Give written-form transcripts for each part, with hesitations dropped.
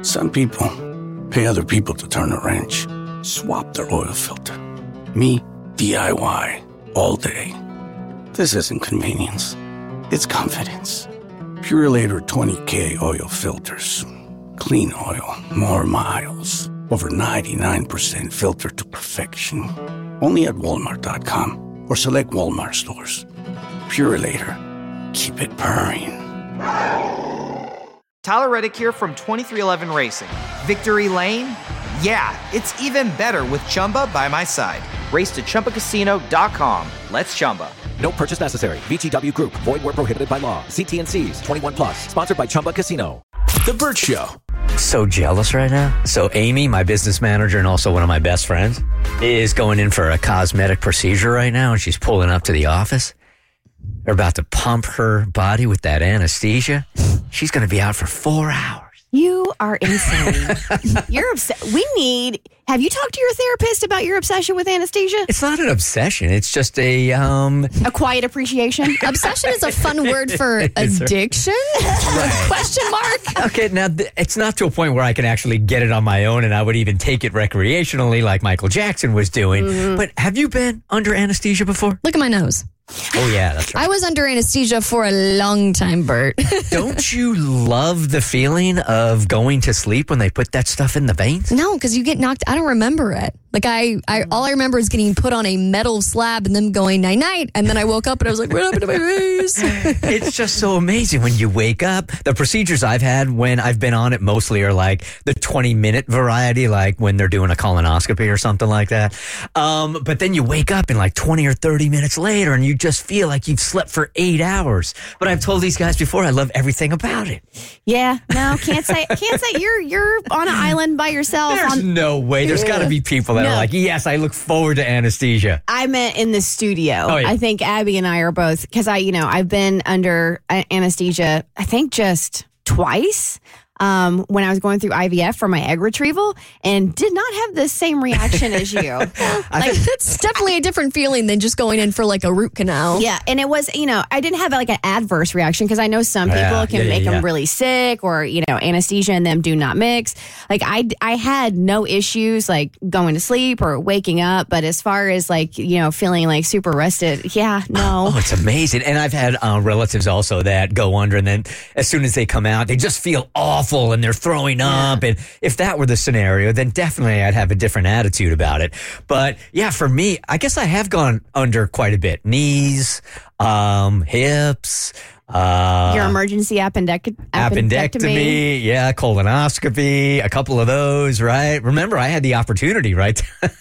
Some people pay other people to turn a wrench, swap their oil filter. Me, DIY, all day. This isn't convenience. It's confidence. Purelator 20K oil filters. Clean oil, more miles. Over 99% filtered to perfection. Only at Walmart.com or select Walmart stores. Purelator. Keep it purring. Tyler Reddick here from 23XI Racing. Victory Lane? Yeah, it's even better with Chumba by my side. Race to ChumbaCasino.com. Let's Chumba. No purchase necessary. VGW Group. Void where prohibited by law. See T&Cs. 21 plus. Sponsored by Chumba Casino. The Burt Show. So jealous right now. So Amy, my business manager and also one of my best friends, is going in for a cosmetic procedure right now, and she's pulling up to the office. They're about to pump her body with that anesthesia. She's going to be out for 4 hours. You are insane. You're upset. Have you talked to your therapist about your obsession with anesthesia? It's not an obsession. It's just a quiet appreciation. Obsession is a fun word for addiction? Right. Question mark? Okay, now it's not to a point where I can actually get it on my own and I would even take it recreationally like Michael Jackson was doing. Mm-hmm. But have you been under anesthesia before? Look at my nose. Oh, yeah, that's right. I was under anesthesia for a long time, Bert. Don't you love the feeling of going to sleep when they put that stuff in the veins? No, because you get knocked. I don't remember it. Like all I remember is getting put on a metal slab and them going night-night. And then I woke up and I was like, what happened to my face? It's just so amazing when you wake up. The procedures I've had when I've been on it mostly are like the 20-minute variety, like when they're doing a colonoscopy or something like that. But then you wake up and like 20 or 30 minutes later and you just feel like you've slept for 8 hours. But I've told these guys before, I love everything about it. Yeah, no, can't say you're on an island by yourself. There's no way. There's got to be people that are like, yes, I look forward to anesthesia. I meant in the studio. Oh, yeah. I think Abby and I are both, because I've been under anesthesia, I think just twice. When I was going through IVF for my egg retrieval and did not have the same reaction as you. It's definitely a different feeling than just going in for like a root canal. Yeah. And it was, I didn't have like an adverse reaction because I know some people can make them really sick or, anesthesia and them do not mix. Like I had no issues like going to sleep or waking up. But as far as like, feeling like super rested, no. Oh, it's amazing. And I've had relatives also that go under and then as soon as they come out, they just feel awful. And they're throwing up. And if that were the scenario, then definitely I'd have a different attitude about it. But yeah, for me, I guess I have gone under quite a bit. Knees, hips. Your emergency appendectomy. Yeah, colonoscopy, a couple of those, right? Remember, I had the opportunity, right?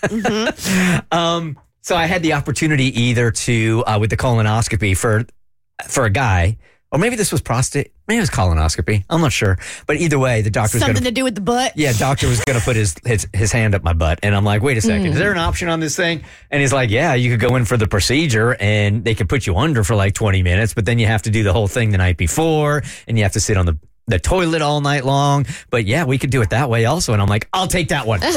Mm-hmm. So I had the opportunity either to, with the colonoscopy for a guy, or maybe this was prostate. Maybe it was colonoscopy. I'm not sure. But either way, the doctor was something to do with the butt. Yeah, doctor was going to put his hand up my butt. And I'm like, wait a second. Is there an option on this thing? And he's like, yeah, you could go in for the procedure and they could put you under for like 20 minutes. But then you have to do the whole thing the night before and you have to sit on the toilet all night long. But yeah, we could do it that way also. And I'm like, I'll take that one.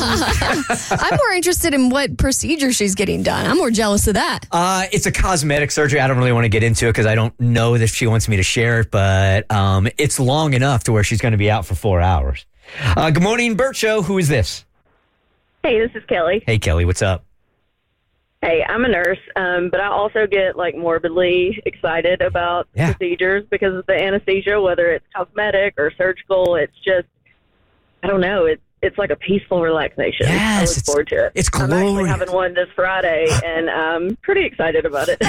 I'm more interested in what procedure she's getting done. I'm more jealous of that. It's a cosmetic surgery. I don't really want to get into it because I don't know if she wants me to share it, but it's long enough to where she's going to be out for 4 hours. Good morning, Burt Show. Who is this? Hey, this is Kelly. Hey, Kelly. What's up? Hey, I'm a nurse, but I also get like morbidly excited about procedures because of the anesthesia, whether it's cosmetic or surgical. It's just, I don't know. It's like a peaceful relaxation. Yes, I look forward to it. It's glorious. I'm actually having one this Friday, and I'm pretty excited about it.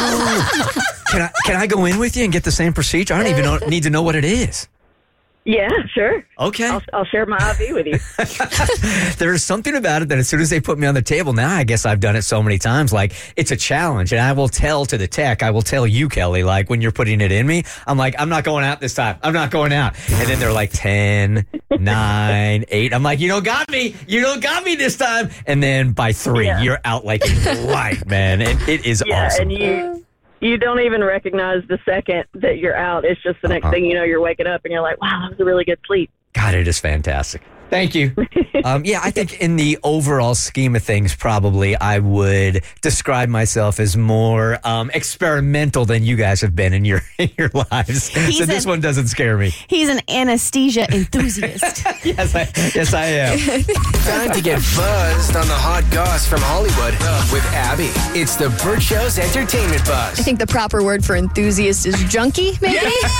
Can I go in with you and get the same procedure? I don't even need to know what it is. Yeah, sure. Okay. I'll share my IV with you. There's something about it that as soon as they put me on the table, now I guess I've done it so many times, like it's a challenge. And I will tell to the tech, I will tell you, Kelly, like when you're putting it in me, I'm like, I'm not going out this time. I'm not going out. And then they're like 10, 9, 8. I'm like, you don't got me. You don't got me this time. And then by 3, you're out like a light, man. And it is awesome. And you don't even recognize the second that you're out. It's just the next thing you know, you're waking up and you're like, wow, that was a really good sleep. God, it is fantastic. Thank you. Yeah, I think in the overall scheme of things, probably I would describe myself as more experimental than you guys have been in your lives. So this one doesn't scare me. He's an anesthesia enthusiast. Yes, I am. Time to get buzzed on the hot goss from Hollywood with Abby. It's the Burt Show's entertainment buzz. I think the proper word for enthusiast is junkie, maybe?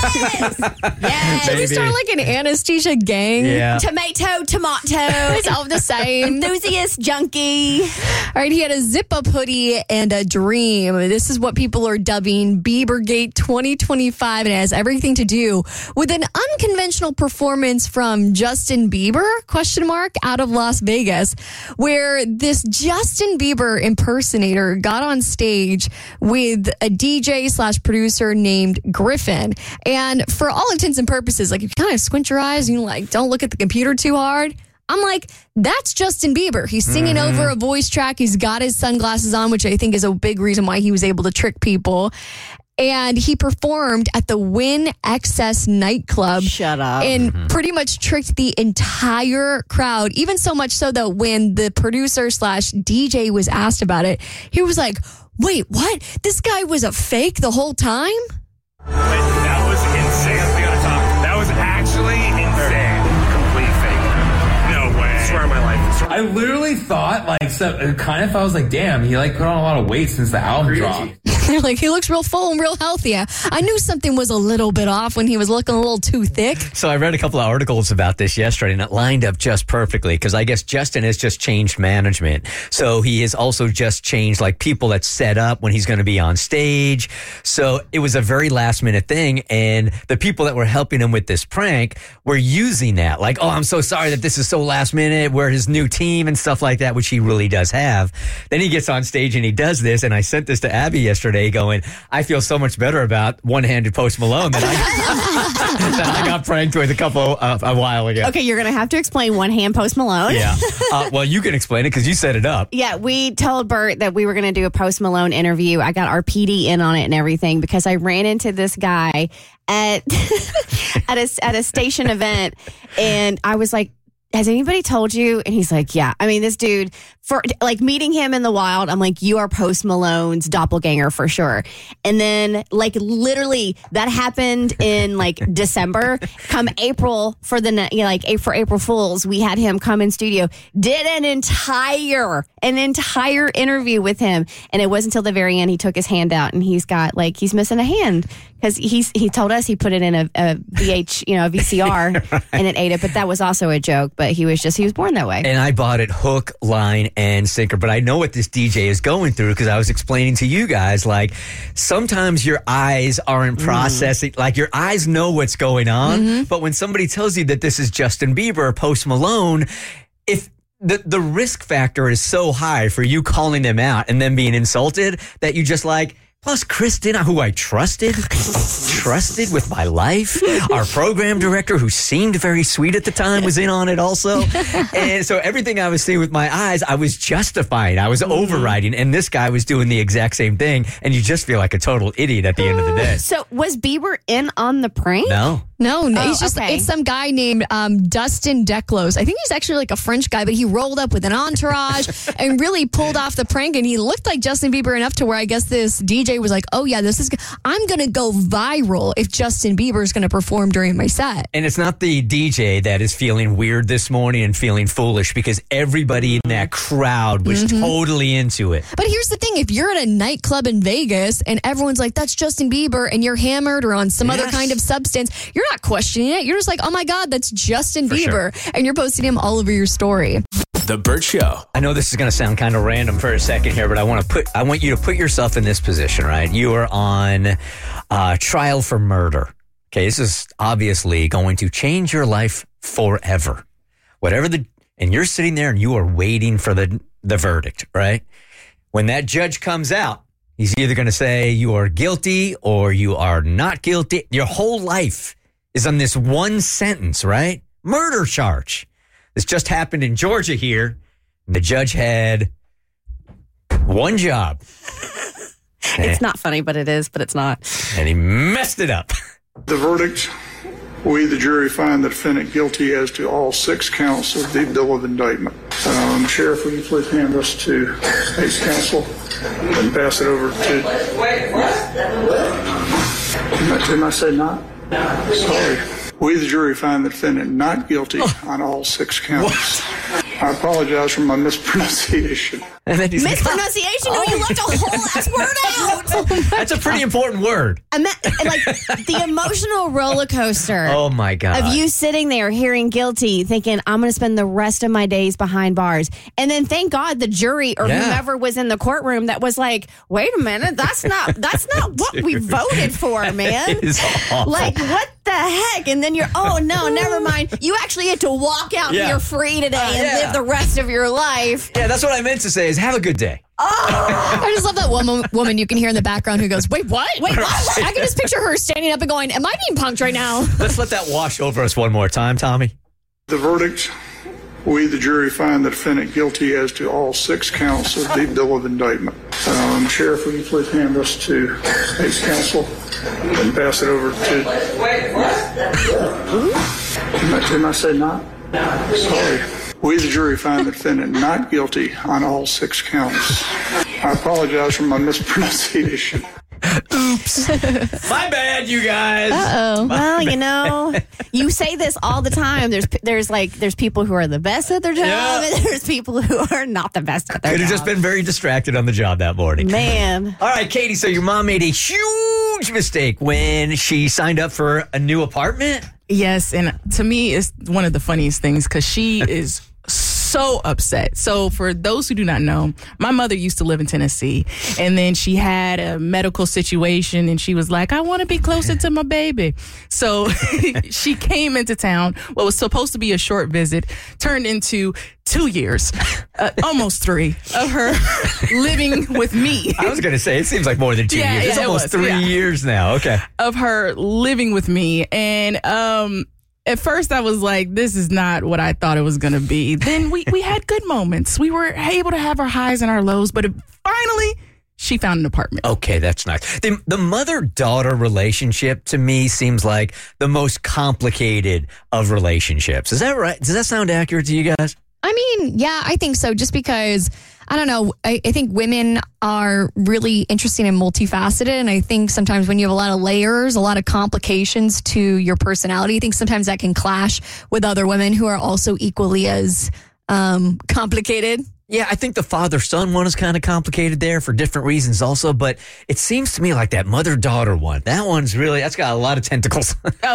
Yes. Should we start like an anesthesia gang? Yeah. Tomato. It's all the same. Enthusiast junkie. All right, he had a zip-up hoodie and a dream. This is what people are dubbing Biebergate 2025, and it has everything to do with an unconventional performance from Justin Bieber, out of Las Vegas, where this Justin Bieber impersonator got on stage with a DJ/producer named Griffin. And for all intents and purposes, like if you kind of squint your eyes and you like don't look at the computer too hard, I'm like, that's Justin Bieber. He's singing over a voice track. He's got his sunglasses on, which I think is a big reason why he was able to trick people. And he performed at the Wynn Excess nightclub. Shut up. And pretty much tricked the entire crowd. Even so much so that when the producer/DJ was asked about it, he was like, wait, what? This guy was a fake the whole time? That was insane. That was actually insane. Complete fake. No way. I swear on my life. I literally thought, I was like, damn, he put on a lot of weight since the album dropped. Like, he looks real full and real healthy. I knew something was a little bit off when he was looking a little too thick. So I read a couple of articles about this yesterday, and it lined up just perfectly because I guess Justin has just changed management. So he has also just changed people that set up when he's going to be on stage. So it was a very last minute thing. And the people that were helping him with this prank were using that. Like, oh, I'm so sorry that this is so last minute. We're his new team and stuff like that, which he really does have. Then he gets on stage and he does this. And I sent this to Abby yesterday going, I feel so much better about one-handed Post Malone than I got pranked with a while ago. Okay, you're going to have to explain one-hand Post Malone. Yeah. Well, you can explain it because you set it up. Yeah, we told Bert that we were going to do a Post Malone interview. I got our PD in on it and everything because I ran into this guy at a station event, and I was like, has anybody told you? And he's like, yeah. I mean, this dude, for meeting him in the wild, I'm like, you are Post Malone's doppelganger for sure. And then literally that happened in December. Come April for April Fools, we had him come in studio, did an entire interview with him. And it wasn't until the very end he took his hand out and he's got he's missing a hand because he told us he put it in a VCR right. And it ate it. But that was also a joke. But he was born that way. And I bought it hook, line, and sinker. But I know what this DJ is going through because I was explaining to you guys, sometimes your eyes aren't processing. Your eyes know what's going on. But when somebody tells you that this is Justin Bieber or Post Malone, if the risk factor is so high for you calling them out and them being insulted that you just plus Christina, who I trusted with my life. Our program director, who seemed very sweet at the time, was in on it also. And so everything I was seeing with my eyes, I was justifying. I was overriding. And this guy was doing the exact same thing. And you just feel like a total idiot at the end of the day. So was Bieber in on the prank? No, he's just, it's some guy named Dustin Declos. I think he's actually a French guy, but he rolled up with an entourage and really pulled off the prank. And he looked like Justin Bieber enough to where I guess this DJ was like, oh yeah, I'm going to go viral if Justin Bieber is going to perform during my set. And it's not the DJ that is feeling weird this morning and feeling foolish because everybody in that crowd was totally into it. But here's the thing. If you're at a nightclub in Vegas and everyone's like, that's Justin Bieber, and you're hammered or on some other kind of substance, you're not questioning it. You're just like, oh my God, that's Justin Bieber. Sure. And you're posting him all over your story. The Burt Show. I know this is going to sound kind of random for a second here, but I want you to put yourself in this position, right? You are on trial for murder. Okay, this is obviously going to change your life forever. And you're sitting there and you are waiting for the verdict, right? When that judge comes out, he's either going to say you are guilty or you are not guilty. Your whole life is on this one sentence, right? Murder charge. This just happened in Georgia here. The judge had one job. It's not funny, but it is, but it's not. And he messed it up. The verdict we, the jury, find the defendant guilty as to all 6 counts of the bill of indictment. Sheriff, will you please hand this to Ace Counsel and pass it over to... Didn't I say not? No. Sorry. We, the jury, find the defendant not guilty on all 6 counts. What? I apologize for my mispronunciation. And then mispronunciation? No, you left a whole ass word out. That's a pretty important word. Like the emotional roller coaster. Oh my God. Of you sitting there hearing guilty, thinking, I'm going to spend the rest of my days behind bars. And then thank God the jury or whomever was in the courtroom that was like, wait a minute, that's not what we voted for, man. Like, what the heck? And then you're, oh no, never mind. You actually get to walk out and you're free today and live the rest of your life. Yeah, that's what I meant to say is have a good day. Oh. I just love that woman you can hear in the background who goes, wait, what? Wait, what? I can just picture her standing up and going, am I being punked right now? Let's let that wash over us one more time, Tommy. The verdict, we, the jury, find the defendant guilty as to all 6 counts of the bill of indictment. Sheriff, will you please hand this to Ace Counsel and pass it over to... Didn't I say not? No. Sorry. We, the jury, find the defendant not guilty on all 6 counts. I apologize for my mispronunciation. Oops. My bad, you guys. Uh-oh. Well, you say this all the time. There's people who are the best at their job, and there's people who are not the best at their job. Could have just been very distracted on the job that morning. Man. All right, Katie, so your mom made a huge mistake when she signed up for a new apartment? Yes, and to me, it's one of the funniest things because she is so upset. So for those who do not know, my mother used to live in Tennessee, and then she had a medical situation, and she was like, I want to be closer to my baby. So she came into town. What was supposed to be a short visit turned into 2 years, almost 3, of her living with me. I was going to say, it seems like more than 2 years. It's almost 3 years now. Okay. Of her living with me. And at first I was like, this is not what I thought it was going to be. Then we had good moments. We were able to have our highs and our lows, but finally she found an apartment. Okay, that's nice. The mother-daughter relationship to me seems like the most complicated of relationships. Is that right? Does that sound accurate to you guys? I mean, yeah, I think so. Just because, I don't know, I think women are really interesting and multifaceted. And I think sometimes when you have a lot of layers, a lot of complications to your personality, I think sometimes that can clash with other women who are also equally as complicated. Yeah, I think the father-son one is kind of complicated there for different reasons also, but it seems to me like that mother-daughter one, that's got a lot of tentacles.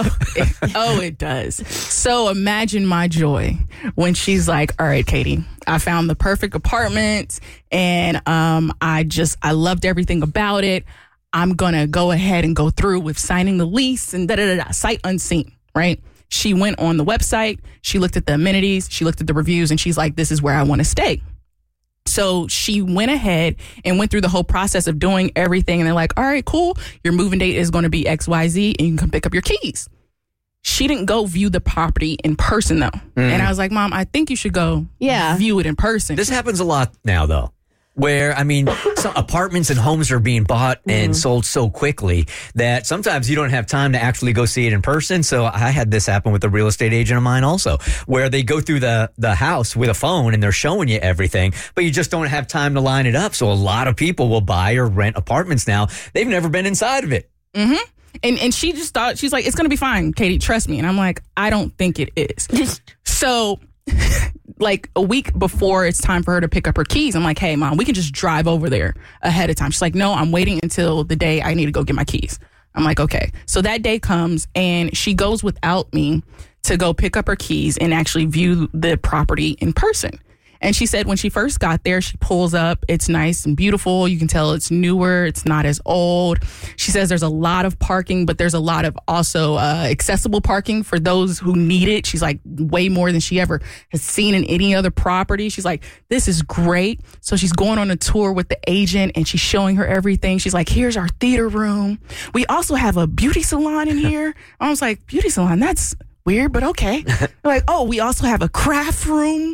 It does. So imagine my joy when she's like, all right, Katie, I found the perfect apartment, and I loved everything about it. I'm going to go ahead and go through with signing the lease and sight unseen, right? She went on the website, she looked at the amenities, she looked at the reviews, and she's like, this is where I want to stay. So she went ahead and went through the whole process of doing everything. And they're like, all right, cool. Your moving date is going to be XYZ and you can come pick up your keys. She didn't go view the property in person, though. And I was like, Mom, I think you should go view it in person. This happens a lot now, though. Where, I mean, some apartments and homes are being bought and sold so quickly that sometimes you don't have time to actually go see it in person. So I had this happen with a real estate agent of mine also, where they go through the house with a phone and they're showing you everything, but you just don't have time to line it up. So a lot of people will buy or rent apartments now. They've never been inside of it. Mm-hmm. And she just thought, she's like, it's going to be fine, Katie, trust me. And I'm like, I don't think it is. So like a week before it's time for her to pick up her keys, I'm like, hey, Mom, we can just drive over there ahead of time. She's like, no, I'm waiting until the day I need to go get my keys. I'm like, okay. So that day comes and she goes without me to go pick up her keys and actually view the property in person. And she said when she first got there, she pulls up. It's nice and beautiful. You can tell it's newer. It's not as old. She says there's a lot of parking, but there's a lot of also accessible parking for those who need it. She's like way more than she ever has seen in any other property. She's like, this is great. So she's going on a tour with the agent and she's showing her everything. She's like, here's our theater room. We also have a beauty salon in here. I was like, beauty salon? That's weird, but okay. Like, oh, we also have a craft room.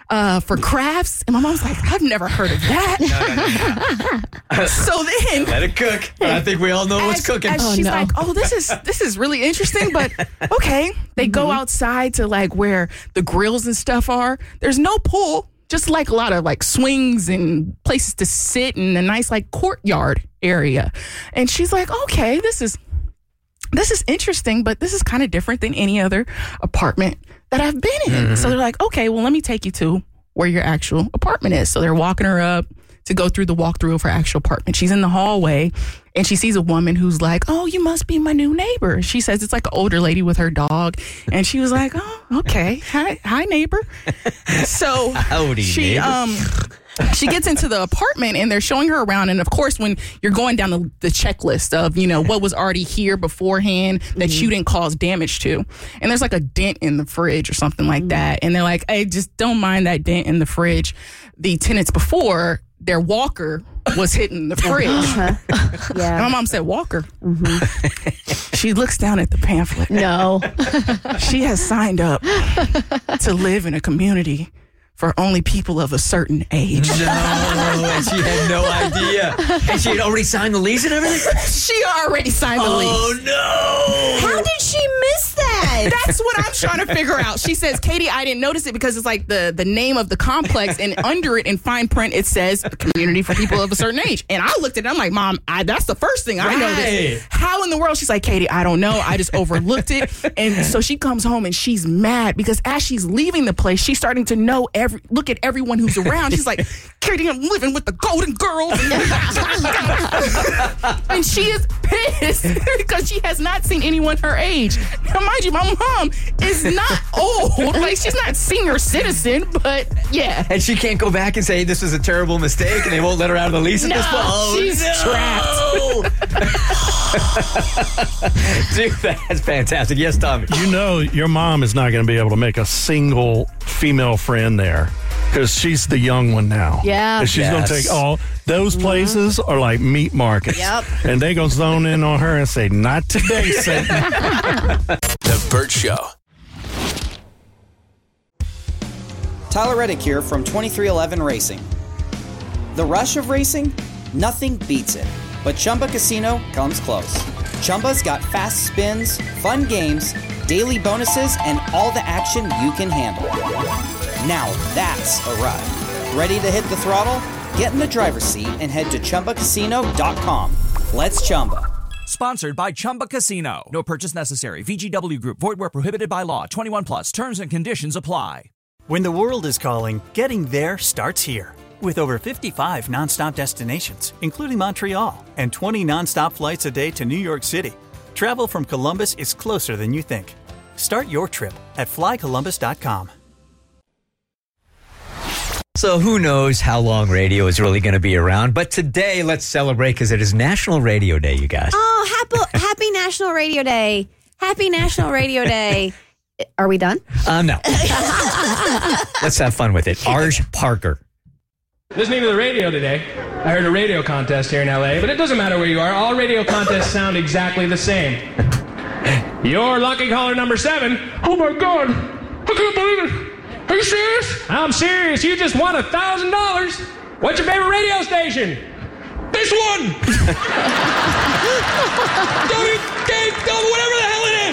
for crafts. And my mom's like, I've never heard of that. No. So then, let it cook. I think we all know what's cooking. She's like, oh, this is really interesting, but okay. They go outside to like where the grills and stuff are. There's no pool, just like a lot of like swings and places to sit and a nice like courtyard area. And she's like, okay, this is interesting, but this is kind of different than any other apartment that I've been in. Mm-hmm. So they're like, okay, well, let me take you to where your actual apartment is. So they're walking her up to go through the walkthrough of her actual apartment. She's in the hallway and she sees a woman who's like, oh, you must be my new neighbor. She says it's like an older lady with her dog. And she was like, oh, okay. Hi, neighbor. So howdy, neighbor. She gets into the apartment and they're showing her around. And of course, when you're going down the checklist of, what was already here beforehand that you didn't cause damage to. And there's like a dent in the fridge or something like that. And they're like, hey, just don't mind that dent in the fridge. The tenants before, their walker was hitting the fridge. Yeah. And my mom said, walker. Mm-hmm. She looks down at the pamphlet. No. She has signed up to live in a community for only people of a certain age. No, and she had no idea. And she had already signed the lease and everything? She already signed the lease. Oh, no. How did she miss that? That's what I'm trying to figure out. She says, Katie, I didn't notice it because it's like the name of the complex, and under it in fine print, it says community for people of a certain age. And I looked at it, I'm like, Mom, that's the first thing I noticed. How in the world? She's like, Katie, I don't know. I just overlooked it. And so she comes home and she's mad because as she's leaving the place, she's starting to know look at everyone who's around. She's like, Katie, I'm living with the Golden Girls. And she is pissed because she has not seen anyone her age. Now, mind you, my mom is not old. Like, she's not senior citizen, but yeah. And she can't go back and say this was a terrible mistake and they won't let her out of the lease at this point? Oh, she's trapped. Dude, that's fantastic. Yes, Tommy. Your mom is not going to be able to make a single female friend there. Because she's the young one now. Yeah. And she's going to take all those places are like meat markets. Yep. And they going to zone in on her and say, not today, Satan. The Burt Show. Tyler Reddick here from 2311 Racing. The rush of racing? Nothing beats it. But Chumba Casino comes close. Chumba's got fast spins, fun games, daily bonuses, and all the action you can handle. Now that's a ride. Ready to hit the throttle? Get in the driver's seat and head to ChumbaCasino.com. Let's Chumba. Sponsored by Chumba Casino. No purchase necessary. VGW Group. Void where prohibited by law. 21 plus. Terms and conditions apply. When the world is calling, getting there starts here. With over 55 nonstop destinations, including Montreal, and 20 nonstop flights a day to New York City, travel from Columbus is closer than you think. Start your trip at flycolumbus.com. So who knows how long radio is really going to be around, but today let's celebrate because it is National Radio Day, you guys. Oh, happy National Radio Day. Happy National Radio Day. Are we done? No. Let's have fun with it. Arj Parker. Listening to the radio today, I heard a radio contest here in LA, but it doesn't matter where you are. All radio contests sound exactly the same. You're lucky caller number 7. Oh my God, I can't believe it. Are you serious? I'm serious. You just won $1,000. What's your favorite radio station? This one. Whatever the hell it is.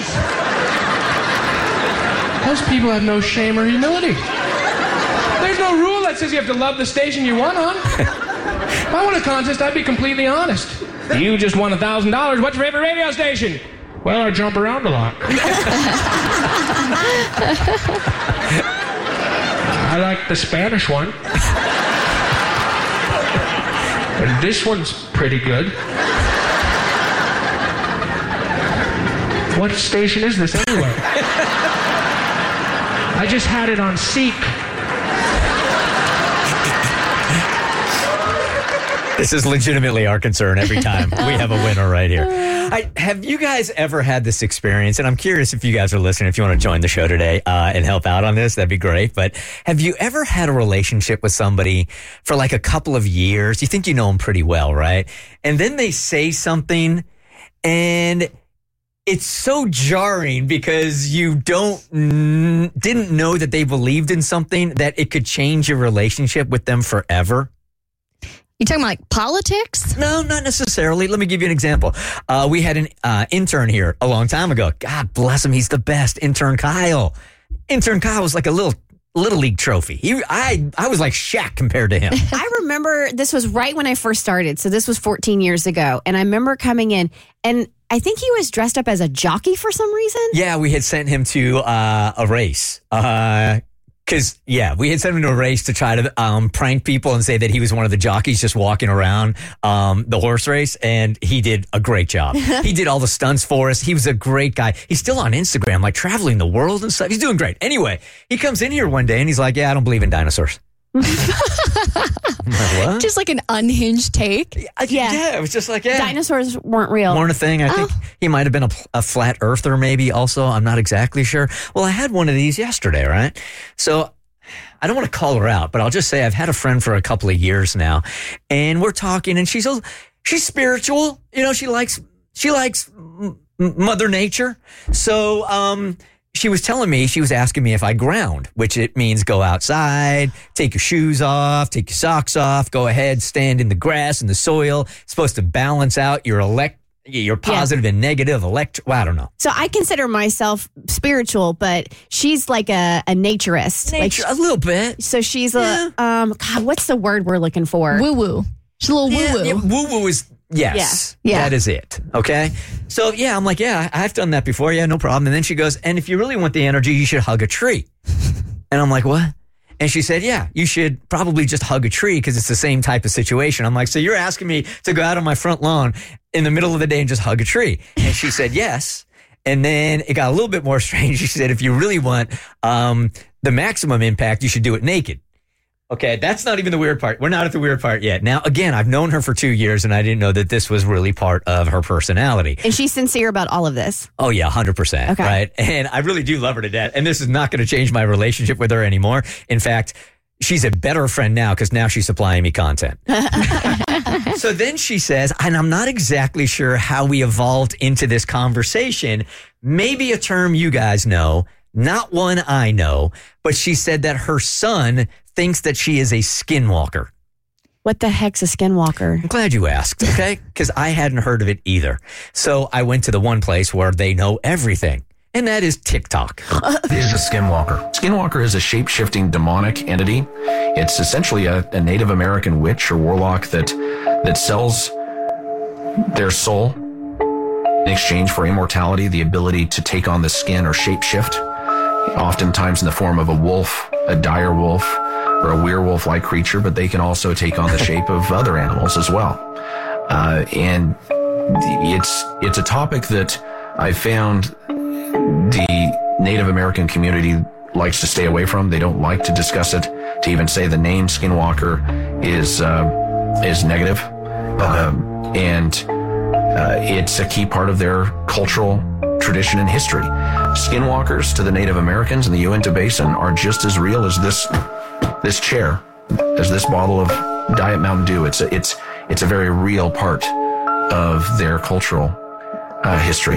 Most people have no shame or humility. There's no rule that says you have to love the station you won on. If I won a contest, I'd be completely honest. You just won $1,000. What's your favorite radio station? Well, I jump around a lot. I like the Spanish one. And this one's pretty good. What station is this anyway? I just had it on Seek. This is legitimately our concern every time we have a winner right here. Have you guys ever had this experience? And I'm curious if you guys are listening, if you want to join the show today and help out on this, that'd be great. But have you ever had a relationship with somebody for like a couple of years? You think you know them pretty well, right? And then they say something and it's so jarring because you didn't know that they believed in something that it could change your relationship with them forever. You talking about like politics? No, not necessarily. Let me give you an example. We had an intern here a long time ago. God bless him. He's the best. Intern Kyle. Intern Kyle was like a little league trophy. I was like Shaq compared to him. I remember this was right when I first started. So this was 14 years ago. And I remember coming in and I think he was dressed up as a jockey for some reason. Yeah, we had sent him to a race. We had sent him to a race to try to prank people and say that he was one of the jockeys just walking around the horse race, and he did a great job. He did all the stunts for us. He was a great guy. He's still on Instagram, like traveling the world and stuff. He's doing great. Anyway, he comes in here one day and he's like, yeah, I don't believe in dinosaurs. What? Just like an unhinged take. Yeah, it was just like, yeah. Dinosaurs weren't real. Weren't a thing. I think he might have been a flat earther maybe also. I'm not exactly sure. Well, I had one of these yesterday, right? So I don't want to call her out, but I'll just say I've had a friend for a couple of years now, and we're talking, and she's spiritual. You know, she likes Mother Nature. So, she was telling me, she was asking me if I ground, which it means go outside, take your shoes off, take your socks off, go ahead, stand in the grass and the soil. It's supposed to balance out your positive and negative I don't know. So I consider myself spiritual, but she's like a naturist. A little bit. So she's God, what's the word we're looking for? Woo-woo. She's a little woo-woo. Yeah, woo-woo is... Yes, that is it. Okay. So yeah, I'm like, yeah, I've done that before. Yeah, no problem. And then she goes, and if you really want the energy, you should hug a tree. And I'm like, what? And she said, yeah, you should probably just hug a tree because it's the same type of situation. I'm like, so you're asking me to go out on my front lawn in the middle of the day and just hug a tree? And she said, yes. And then it got a little bit more strange. She said, if you really want the maximum impact, you should do it naked. Okay, that's not even the weird part. We're not at the weird part yet. Now, again, I've known her for 2 years, and I didn't know that this was really part of her personality. And she's sincere about all of this. Oh, yeah, 100%. Okay. Right? And I really do love her to death. And this is not going to change my relationship with her anymore. In fact, she's a better friend now because now she's supplying me content. So then she says, and I'm not exactly sure how we evolved into this conversation, maybe a term you guys know, not one I know, but she said that her son thinks that she is a skinwalker. What the heck's a skinwalker? I'm glad you asked, okay? Because I hadn't heard of it either. So I went to the one place where they know everything, and that is TikTok. Is a skinwalker. Skinwalker is a shape-shifting demonic entity. It's essentially a Native American witch or warlock that sells their soul in exchange for immortality, the ability to take on the skin or shape-shift, oftentimes in the form of a wolf, a dire wolf, or a werewolf-like creature, but they can also take on the shape of other animals as well. And it's a topic that I found the Native American community likes to stay away from. They don't like to discuss it. To even say the name Skinwalker is negative, and it's a key part of their cultural tradition and history. Skinwalkers to the Native Americans in the Uinta Basin are just as real as this chair, as this bottle of Diet Mountain Dew. It's a very real part of their cultural history.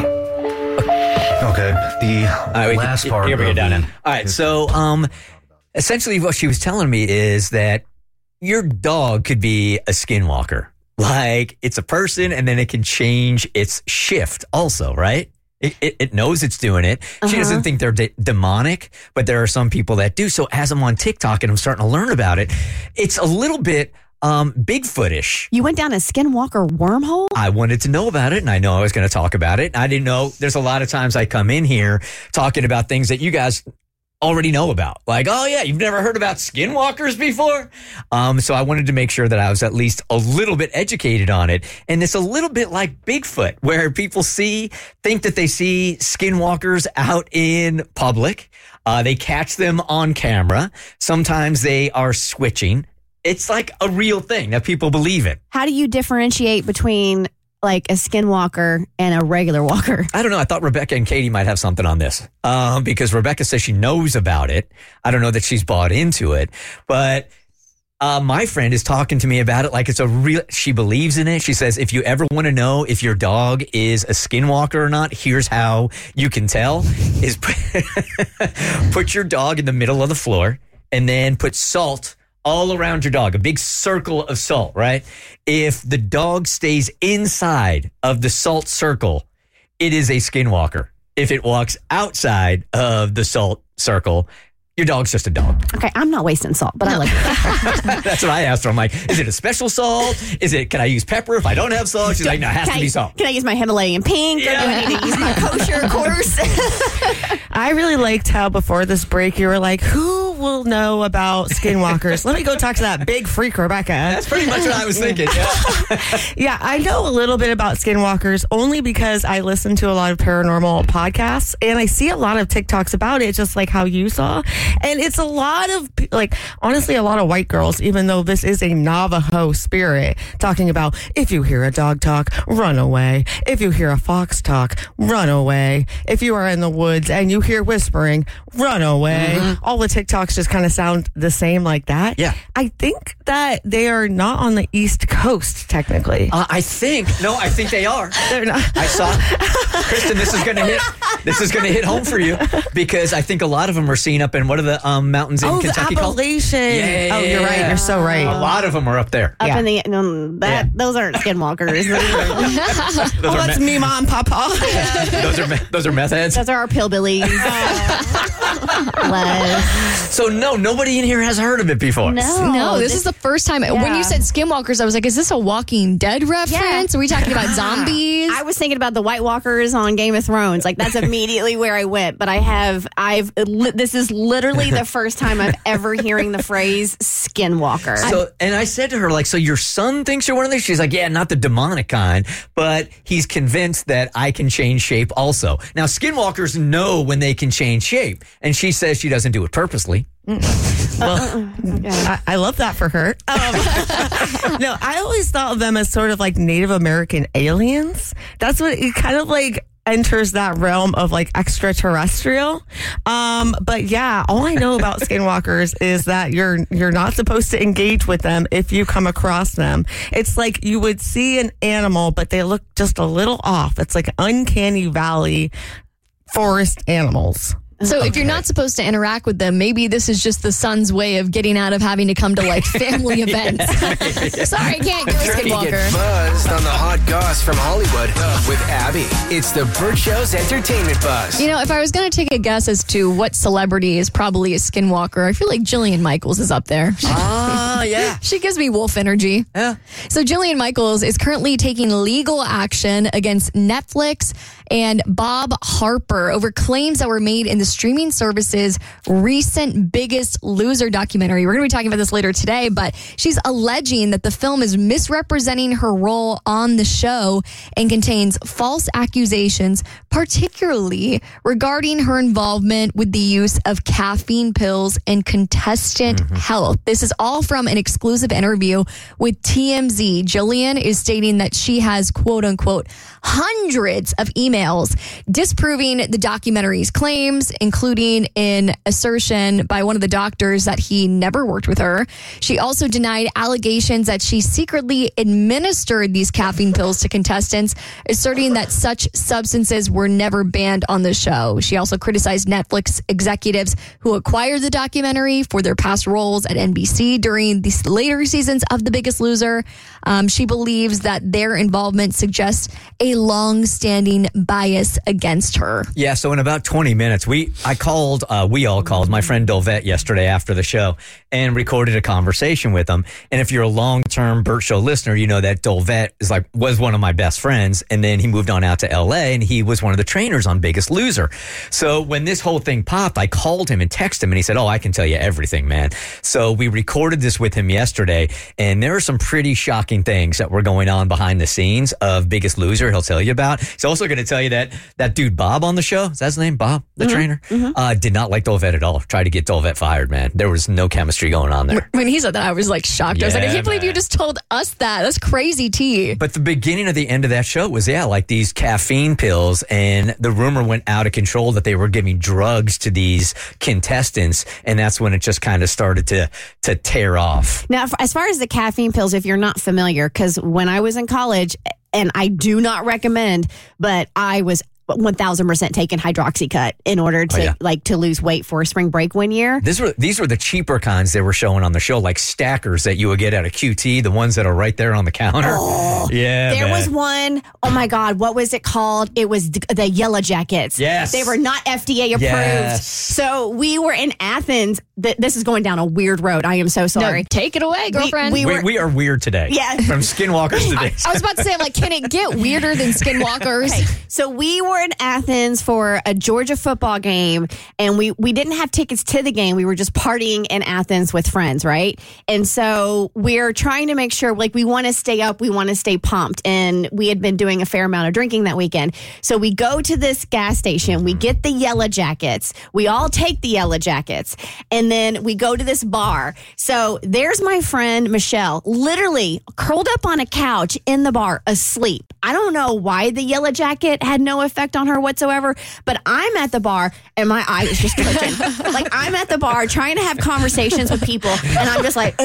Okay, the last part. Here we go down. All right, so essentially, what she was telling me is that your dog could be a skinwalker. Like it's a person, and then it can change its shift also, right? It knows it's doing it. She doesn't think they're demonic, but there are some people that do. So as I'm on TikTok and I'm starting to learn about it, it's a little bit Bigfootish. You went down a skinwalker wormhole? I wanted to know about it, and I know I was going to talk about it. I didn't know. There's a lot of times I come in here talking about things that you guys already know about. Like, oh yeah, you've never heard about skinwalkers before? So I wanted to make sure that I was at least a little bit educated on it. And it's a little bit like Bigfoot, where people think that they see skinwalkers out in public. They catch them on camera. Sometimes they are switching. It's like a real thing that people believe in. How do you differentiate between like a skinwalker and a regular walker? I don't know. I thought Rebecca and Katie might have something on this because Rebecca says she knows about it. I don't know that she's bought into it, but My friend is talking to me about it like it's a real, she believes in it. She says, if you ever want to know if your dog is a skinwalker or not, here's how you can tell, is put your dog in the middle of the floor and then put salt all around your dog, a big circle of salt, right? If the dog stays inside of the salt circle, it is a skinwalker. If it walks outside of the salt circle, your dog's just a dog. Okay, I'm not wasting salt, but I like it. That's what I asked her. I'm like, is it a special salt? Can I use pepper if I don't have salt? She's like, no, it has to be salt. Can I use my Himalayan pink? Yeah. Or do I need to use my kosher course? I really liked how before this break you were like, who will know about skinwalkers? Let me go talk to that big freak, Rebecca. That's pretty much what I was thinking. Yeah. Yeah, I know a little bit about skinwalkers only because I listen to a lot of paranormal podcasts and I see a lot of TikToks about it, just like how you saw. And it's a lot of, like, honestly, a lot of white girls, even though this is a Navajo spirit, talking about if you hear a dog talk, run away. If you hear a fox talk, run away. If you are in the woods and you hear whispering, run away. Mm-hmm. All the TikToks just kind of sound the same like that. Yeah. I think that they are not on the East Coast, technically. I think they are. They're not. I saw, Kristen, this is going to hit home for you because I think a lot of them are seen up in, what are the mountains in Kentucky called? Appalachian. Yeah. Oh, you're right. You're so right. A lot of them are up there. Up in the those aren't skinwalkers. That's me, Mom, Papa. Those are meth heads. Those are our pillbillies. So nobody in here has heard of it before. No, this is the first time. Yeah. When you said skinwalkers, I was like, is this a Walking Dead reference? Are we talking about zombies? I was thinking about the White Walkers on Game of Thrones. Like, that's immediately where I went. But this is literally the first time I'm ever hearing the phrase skinwalker. And I said to her, like, so your son thinks you're one of these? She's like, yeah, not the demonic kind, but he's convinced that I can change shape also. Now, skinwalkers know when they can change shape, and she says she doesn't do it purposely. Well, I love that for her. No, I always thought of them as sort of like Native American aliens. That's what it kind of like enters that realm of like extraterrestrial. But yeah, all I know about skinwalkers is that you're not supposed to engage with them if you come across them. It's like you would see an animal, but they look just a little off. It's like uncanny valley forest animals. So if you're not supposed to interact with them, maybe this is just the son's way of getting out of having to come to like family events. Sorry, I can't go skinwalker. Get buzzed on the hot goss from Hollywood with Abby. It's the Burt Show's entertainment buzz. You know, if I was going to take a guess as to what celebrity is probably a skinwalker, I feel like Jillian Michaels is up there. Yeah. She gives me wolf energy. Yeah. So Jillian Michaels is currently taking legal action against Netflix and Bob Harper over claims that were made in the streaming service's recent Biggest Loser documentary. We're going to be talking about this later today, but she's alleging that the film is misrepresenting her role on the show and contains false accusations, particularly regarding her involvement with the use of caffeine pills and contestant health. This is all from an exclusive interview with TMZ. Jillian is stating that she has, quote unquote, hundreds of emails disproving the documentary's claims, including an assertion by one of the doctors that he never worked with her. She also denied allegations that she secretly administered these caffeine pills to contestants, asserting that such substances were never banned on the show. She also criticized Netflix executives who acquired the documentary for their past roles at NBC during the later seasons of The Biggest Loser. She believes that their involvement suggests a long-standing bias against her. Yeah, so in about 20 minutes, we all called my friend Dolvette yesterday after the show and recorded a conversation with him. And if you're a long-term Burt Show listener, you know that Dolvette was one of my best friends, and then he moved on out to LA, and he was one of the trainers on Biggest Loser. So when this whole thing popped, I called him and texted him, and he said, I can tell you everything, man. So we recorded this with him yesterday, and there are some pretty shocking things that were going on behind the scenes of Biggest Loser he'll tell you about. He's also going to tell you that dude Bob on the show, is that his name, Bob, the trainer, did not like Dolvette at all. Tried to get Dolvette fired, man. There was no chemistry going on there. When he said that, I was like shocked. Yeah, I was like, I can't believe you just told us that. That's crazy tea. But the beginning of the end of that show was, like these caffeine pills, and the rumor went out of control that they were giving drugs to these contestants, and that's when it just kind of started to tear off. off. Now, as far as the caffeine pills, if you're not familiar, because when I was in college, and I do not recommend, but I was 1,000% taking Hydroxycut in order to to lose weight for spring break one year. These were the cheaper kinds they were showing on the show, like stackers that you would get at a QT, the ones that are right there on the counter. Oh, yeah, there was one. Oh my God, what was it called? It was the Yellow Jackets. Yes, they were not FDA approved. Yes. So we were in Athens. This is going down a weird road. I am so sorry. No, take it away, girlfriend. We are weird today. Yeah, from Skinwalkers to this. I was about to say, I'm like, can it get weirder than Skinwalkers? Okay. So we were in Athens for a Georgia football game, and we didn't have tickets to the game. We were just partying in Athens with friends, right? And so we're trying to make sure, like, we want to stay up, we want to stay pumped, and we had been doing a fair amount of drinking that weekend. So we go to this gas station, we get the Yellow Jackets, we all take the Yellow Jackets, and then we go to this bar. So there's my friend Michelle, literally curled up on a couch in the bar, asleep. I don't know why the Yellow Jacket had no effect on her whatsoever, but I'm at the bar and my eye is just twitching. Like, I'm at the bar trying to have conversations with people, and I'm just like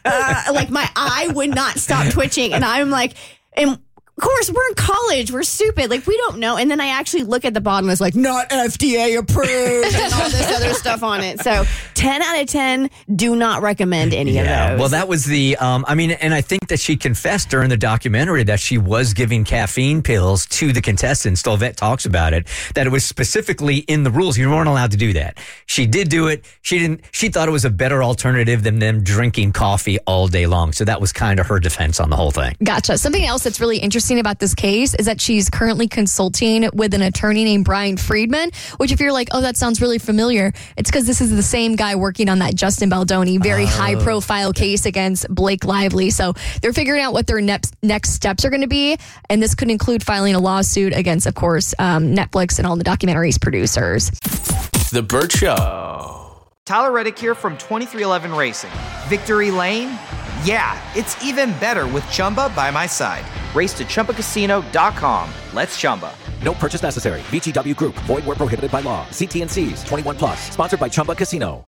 my eye would not stop twitching, and I'm like, and of course, we're in college. We're stupid. Like, we don't know. And then I actually look at the bottom and it's like, not FDA approved and all this other stuff on it. So 10 out of 10, do not recommend any of those. Well, that was the, and I think that she confessed during the documentary that she was giving caffeine pills to the contestants. Stolvette talks about it, that it was specifically in the rules. You weren't allowed to do that. She did do it. She thought it was a better alternative than them drinking coffee all day long. So that was kind of her defense on the whole thing. Gotcha. Something else that's really interesting about this case is that she's currently consulting with an attorney named Brian Friedman, which, if you're like, oh, that sounds really familiar, it's because this is the same guy working on that Justin Baldoni very high profile case against Blake Lively. So they're figuring out what their next steps are going to be, and this could include filing a lawsuit against, of course, Netflix and all the documentary's producers. The Burt Show. Tyler Reddick here from 2311 Racing. Victory Lane? Yeah, it's even better with Chumba by my side. Race to ChumbaCasino.com. Let's Chumba. No purchase necessary. VGW Group. Void where prohibited by law. See T&Cs. 21+. Sponsored by Chumba Casino.